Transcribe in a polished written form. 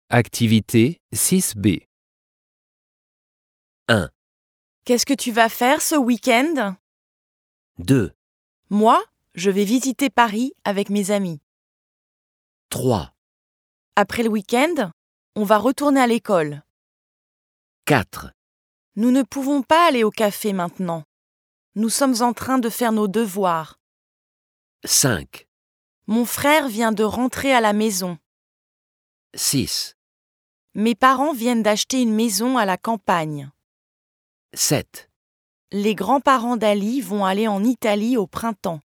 Activité 6B. 1, Qu'est-ce que tu vas faire ce week-end ? 2, Moi, je vais visiter Paris avec mes amis. 3, Après le week-end, on va retourner à l'école. 4, Nous ne pouvons pas aller au café maintenant. Nous sommes en train de faire nos devoirs. 5, Mon frère vient de rentrer à la maison. 6, Mes parents viennent d'acheter une maison à la campagne. 7. Les grands-parents d'Ali vont aller en Italie au printemps.